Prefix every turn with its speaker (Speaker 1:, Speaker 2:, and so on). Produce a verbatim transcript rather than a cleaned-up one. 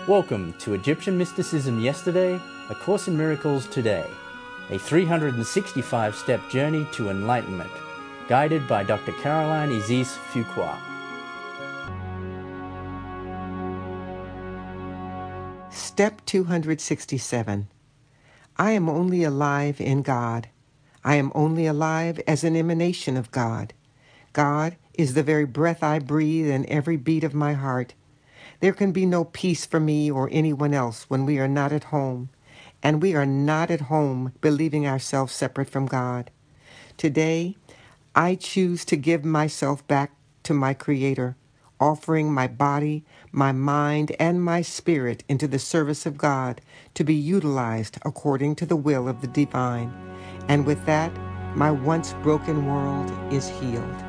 Speaker 1: Welcome to Egyptian Mysticism Yesterday, A Course in Miracles Today, a three hundred sixty-five step journey to enlightenment, guided by Doctor Caroline Isis Fuqua.
Speaker 2: Step two hundred sixty-seven. I am only alive in God. I am only alive as an emanation of God. God is the very breath I breathe and every beat of my heart. There can be no peace for me or anyone else when we are not at home, and we are not at home believing ourselves separate from God. Today, I choose to give myself back to my Creator, offering my body, my mind, and my spirit into the service of God to be utilized according to the will of the divine. And with that, my once broken world is healed.